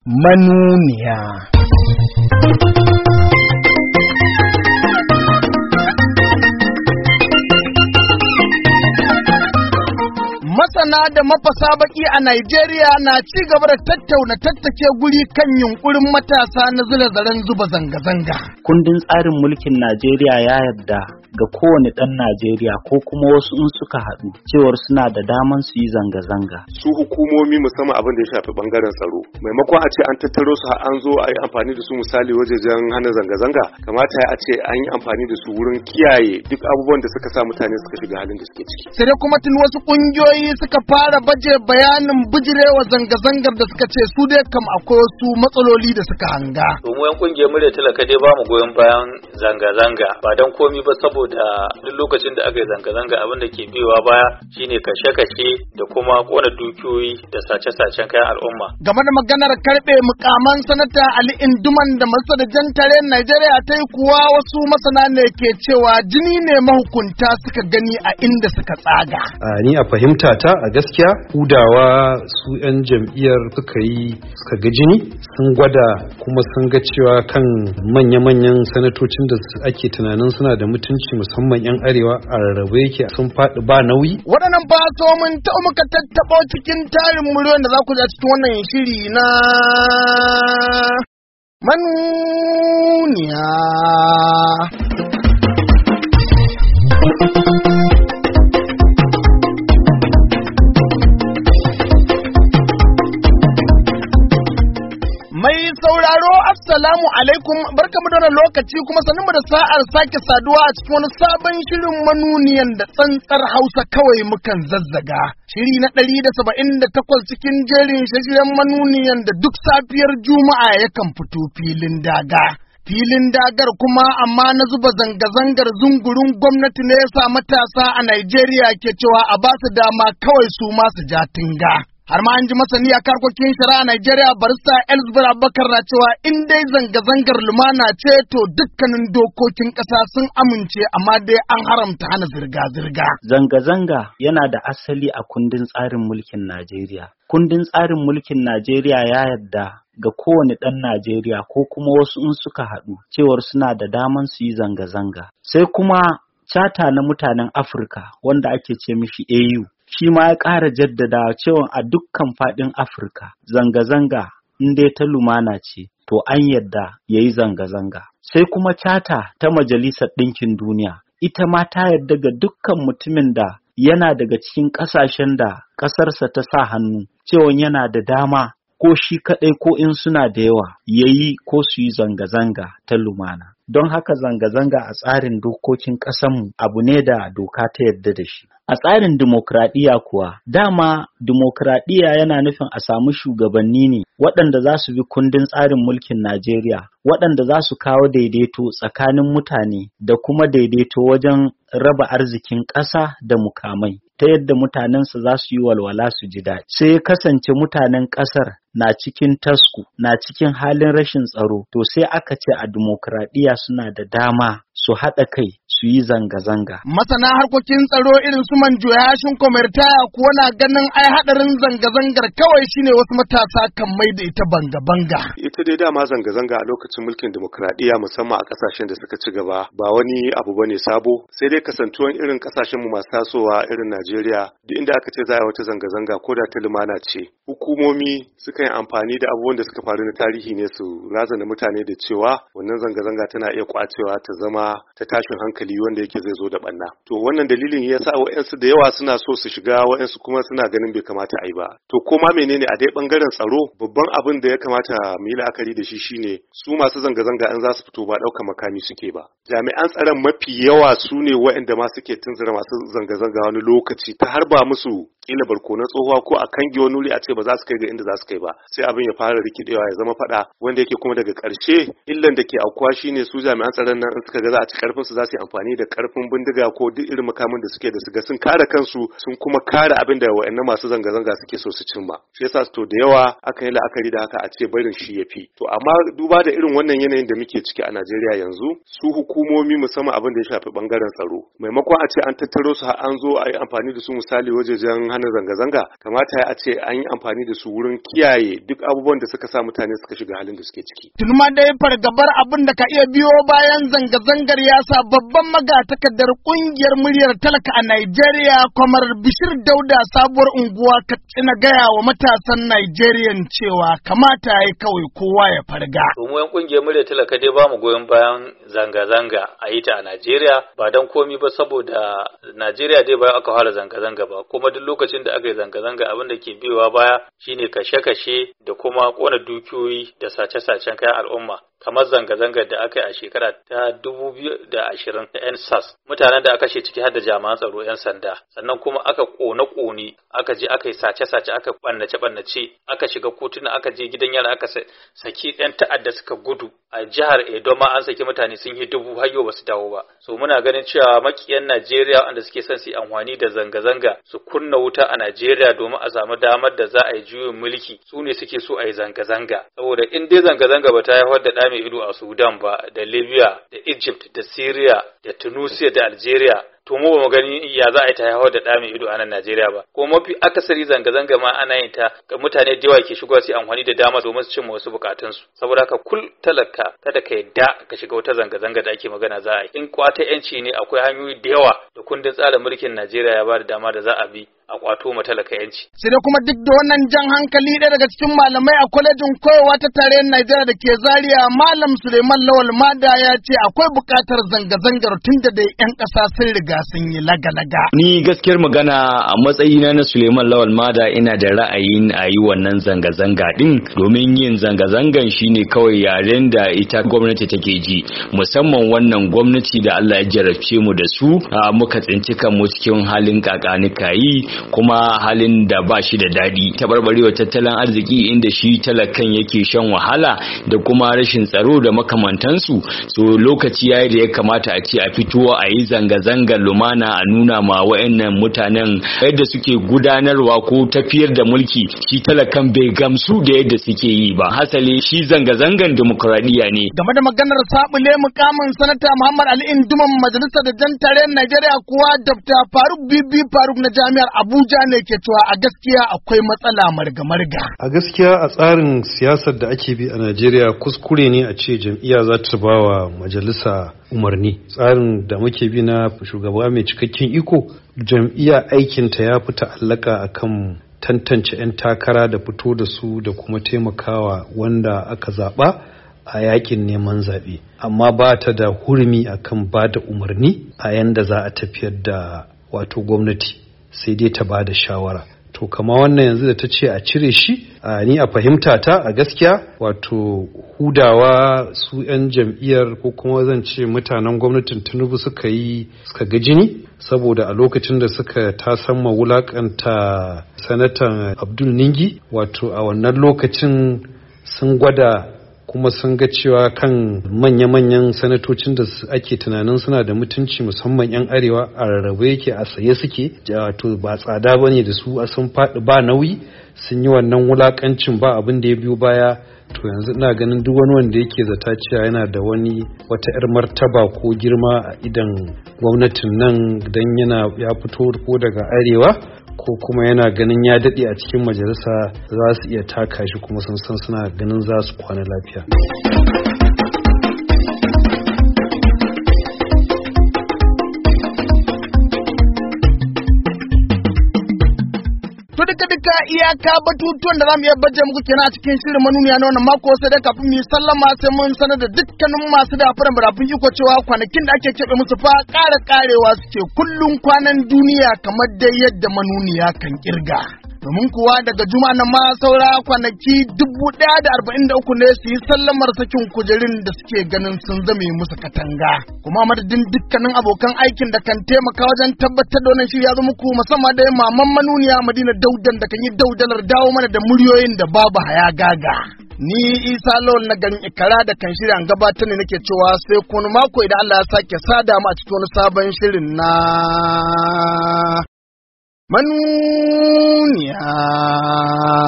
manuniya. Masana da mafasa baki a Najeriya na ci gaba da tattake guri kan yunkurin matasa na zira-zaren zuba zanga-zanga. Kundin tsarin mulkin Najeriya ya yarda ga kowane ɗan Najeriya ko kuma wasu in suka haɗu cewar suna da daman su yi zanga-zanga. Su hukumomi musamman abin da ya shafi bangaren tsaro, maimakon a ce an tattaro su an zo a yi amfani da su misali wajejen hana zanga-zanga, kamata a ce an yi amfani da su wurin kiyaye duk abubuwan da suka sa mutane suka shiga halin da suke ciki. Sai dai kuma tun wasu ƙungiyoyi suka fara baje bayanin bijirewa zanga-zangar da suka ce su dai kam akwai wasu matsaloli da suka hanga. Domin yan ƙungiyar murya talaka dai ba mu goyon bayan zanga-zanga ba don komi ba saboda duk lokacin da aka yi zanga-zanga abin da ke biyowa baya shine kashe-kashe da kuma kona dukiyoyi da sace-sacen kayan al'umma. Game da maganar karɓe mukaman sanata Ali Induman da Majalisar Jantare Najeriya ta yi kuwa wasu masana ne ke cewa jini ne mahukunta suka gani a inda suka tsaga. Ni a fahimta ta a gaskiya hudawa su 'yan jam'iyyar suka ga jini sun gwada kuma sun ga cewa kan manya-manyan sanatocin da ake tunanin suna da mutunci musamman 'yan arewa a rarrabe yake sun faɗi ba nauyi. Waɗannan faso mun taɓa muka tattaɓo cikin tarin miliyon da za ku ji a cikin wannan shiri na manuniya. Mai sauraro assalamu alaikum, barkamu da wannan lokaci kuma sanin da sa'ar sake saduwa a cikin wani sabon shirin manuniyan da tsantsar Hausa kawai mukan zazzaga. Shiri na 178 cikin jerin shirin manuniyan da duk safiyar Juma'a yakan fito filin daga. Filin dagar kuma amma na zuba zanga-zangar zungurin gwamnati ne yasa matasa a Najeriya ke cewa a ba su dama kawai su ma su ja tinga. Har ma an ji masani a karkokin shari'a Najeriya barista Elizabeth Abubakar na cewa in dai zanga-zangar lumana ce to dukkanin dokokin ƙasa sun amince amma dai an haramta hana zirga-zirga. Zanga-zanga yana da asali a kundin tsarin mulkin Najeriya. Kundin tsarin mulkin Najeriya ya yarda ga kowane ɗan Najeriya ko kuma wasu in suka haɗu cewar suna da daman su yi zanga-zanga. Sai kuma Chata na mutanen Afirka wanda ake ce mishi AU. Shi ma ya ƙara jaddada cewa a dukkan faɗin Afirka zanga-zanga in dai ta lumana ce to an yadda ya yi zanga-zanga. Sai kuma Chata ta Majalisar Ɗinkin Duniya ita ma ta yadda ga dukkan mutumin da yana daga cikin ƙasashen da ƙasarsa ta sa hannu cewa yana da dama ko shi kaɗai ko in suna da yawa ya yi ko su yi zanga-zanga ta lumana. Don haka zanga-zanga a tsarin dokokin ƙasanmu abu ne da doka ta yarda da shi. A tsarin dimokuraɗiyya kuwa, dama dimokuraɗiyya yana nufin a samu shugabanni ne waɗanda za su bi kundin tsarin mulkin Najeriya, waɗanda za su kawo daidaito tsakanin mutane da kuma daidaito wajen raba arzikin ƙasa da mukamai, ta yadda mutanensa za su yi walwala su ji daɗi. Sai ya kasance mutanen ƙasar na cikin tasku, na cikin halin rashin tsaro, to sai aka ce a dimokuraɗiyya suna da dama su haɗa kai su yi zanga-zanga. Masana harkokin tsaro irin su Manjo Yashin Komertaya kuwa na ganin ai haɗarin zanga-zangar kawai shine wasu matasa kan mai da ita banga-banga. Ita dai dama zanga-zanga a lokacin mulkin demokradiyya musamman a kasashen da suka ci gaba ba wani abu bane sabo, sai dai kasantuwan irin kasashen mu masu tasowa irin Najeriya duk inda aka ce za a yi wata zanga-zanga ko da ta lumana ce, hukumomi suka yi amfani da abubuwan da suka faru na tarihi ne su razana mutane da cewa wannan zanga-zanga tana iya kwacewa ta zama ta tashin hankali wanda yake zai zo da banna. To wannan dalilin ya sa wa'yansu da yawa suna so su shiga, wa'yansu kuma suna ganin bai kamata a yi ba. To koma menene a dai bangaren tsaro, babban abin da ya kamata mu yi la'akari da shi shine su masu zanga-zanga in za su fito ba ɗaukar makami suke ba. Jami'an tsaron mafi yawa su ne wa'yanda ma suke tunzura masu zanga-zanga wani lokaci ta harba musu kila barkonan tsohuwa ko a kange wani wuri a ce ba za su kai ga inda za su kai ba, sai abin ya fara rikidewa ya zama fada wanda yake kuma daga ƙarshe illan da ke aukuwa shine su jami'an tsaron nan in suka ga za a ci karfin su za su yi amfani da karfin bindiga ko duk irin makamin da suke da su ga sun kare kansu sun kuma kare abin da wayannan masu zanga-zanga suke so su cimma. Shi yasa to da yawa aka yi la'akari da haka a ce barin shi yafi. To amma duba da irin wannan yanayin da muke ciki a Najeriya yanzu, su hukumomi musamman abin da ya shafi bangaren tsaro, maimakon a ce an tattaro su har an zo a yi amfani da su misali wajejen hana zanga-zanga kamata a ce an yi amfani da su wurin kiyaye duk abubuwan da suka sa mutane suka shiga halin da suke ciki. Tun ma dai fargabar abin da ka iya biyo bayan zanga-zangar ya sa babban magatakardar kungiyar muryar talaka a Najeriya Kwamar Bishir Dauda sabuwar unguwa Katsina gaya wa matasan Najeriyan cewa kamata ya kawai kowa ya farga. Mu yan kungiyar muryar talaka dai ba mu goyon bayan zanga-zanga a yi ta a Najeriya ba dan komi ba saboda Najeriya dai bayan aka fara zanga-zanga ba kuma duk lokacin da aka yi zanga-zanga abin da ke biyowa baya shine kashe-kashe da kuma kona dukiyoyi da sace-sacen kayan al'umma. Kamar zanga-zangar da aka yi a shekara ta 2020 da NSAS mutanen da aka kashe ciki har da jami'an tsaro 'yan sanda sannan kuma aka kone aka je aka yi sace-sace aka ɓannace aka shiga kotuna aka je gidan yara aka saki 'yan ta'adda suka gudu a jihar Edo ma an saki mutane sun yi 1000 har yau basu dawo ba so muna ganin cewa makiyan Najeriya wanda suke son su yi amfani da zanga-zanga su kunna wuta a Najeriya domin a samu damar da za a yi juyin mulki su ne suke so a yi zanga-zanga saboda in dai zanga-zanga ba ta haifar da mai ido a Sudan ba da Libya da Egypt da Syria da Tunisia da Algeria to mu ba mu gani ya za a yi ta haifar da mai ido a nan Najeriya ba ko mafi akasari zanga-zanga ma ana yin ta ga mutane da yawa ke shigowa su amfani da dama domin su cimma wasu bukatunsu saboda haka kul talaka kada ka yadda ka shiga wata zanga-zanga da ake magana za a yi in kwata yanci ne akwai hanyoyi da yawa da kundin tsarin mulkin Najeriya ya ba da dama da za a bi a kwato matalaka yanci. Sai dai kuma duk da wannan jan hankali ɗaya daga cikin malamai a kwalejin koyarwa ta tarayyar Najeriya da ke Zaria Malam Suleiman Lawal Mada ya ce akwai buƙatar zanga-zangar tun da dai 'yan ƙasa sun riga sun yi laga-laga. Ni gaskiyar magana a matsayina na Suleiman Lawal Mada ina da ra'ayin a yi wannan zanga-zanga ɗin domin yin zanga-zangan shine kawai yaren da ita gwamnati take ji musamman wannan gwamnati da Allah ya jarabce mu da su muka tsinci kanmu cikin halin kakanikayi kuma halin da ba shi da daɗi taɓarɓarewar tattalin arziki inda shi talakan yake shan wahala da kuma rashin tsaro da makamantansu so lokaci yayi da ya kamata a ce a fito a yi zanga-zangar lumana a nuna ma wa'annan mutanen yadda suke gudanarwa ko tafiyar da mulki shi talakan bai gamsu da yadda suke yi ba hasali shi zanga-zangan demokradiyya ne game da maganar sabule mukamin sanata Muhammad Ali Induman majalisar da jan tarayyar Najeriya kuwa Dr. Faruk Bibi Faruk na jami'ar Abuja ne ke cewa a gaskiya akwai matsala marga-marga. A gaskiya a tsarin siyasar da ake bi a Najeriya kuskure ne a ce jam'iyya za ta ba wa majalisa umarni. Tsarin da muke bi na shugaba mai cikakken iko jam'iyya aikinta ya fi ta'allaka akan tantance 'yan takara da fito da su da kuma taimakawa wanda aka zaɓa a yakin neman zaɓe. Amma ba ta da hurumi akan ba da umarni a yanda za a tafiyar da wato gwamnati. Sai dai ta bada shawara to kama wannan yanzu da ta ce a cire shi ni a fahimta ta a gaskiya wato hudawa su 'yan jam'iyyar ko kuma zan ce mutanen gwamnatin Tinubu suka ga jini saboda a lokacin da suka tasamma wulakanta sanatan Abdul Ningi wato a wannan lokacin sun gwada kuma sun ga cewa kan manya-manyan sanatocin da ake tunanin suna da mutunci musamman 'yan arewa a rarrabe yake a saye suke wato ba tsada ba ne da su sun faɗi ba nauyi sun yi wannan wulakancin ba abin da ya biyo baya to yanzu ina ganin duk wani wanda yake zata cewa yana da wata 'yar martaba ko girma a idan gwamnatin nan dan ya fito ko daga arewa ko kuma yana ganin ya daɗe a cikin majalisa za su iya taka shi kuma sun san suna ganin za su kwana lafiya. To duka iyaka batutuwan da zamu iya baje muku kenan a cikin shirin manuniya na wannan mako sai da kafin mu sallama sai mun sanar da dukkanin masu dafaran barafin iko cewa kwanakin da ake keɓe musu fa karewa suke kullun kwanan duniya kamar dai yadda manuniya kan kirga. Domin kuwa daga juma'a nan ma saura kwanaki 1043 ne su yi sallamar sakin kujerun da suke ganin sun zame musu katanga. Kuma madadin dukkanin abokan aikin da kan taimaka wajen tabbatar da wannan shiri ya zo muku musamman da maman manuniya Madina Daudan da kan yi daudalar dawo mana da muryoyin da babu haya gaga. Ni Isa Lawal na garin Ikara da kan shirya gabatar ne nake cewa sai kuma mako idan Allah ya sake sada mu a cikin wani sabon shirin na manuniya.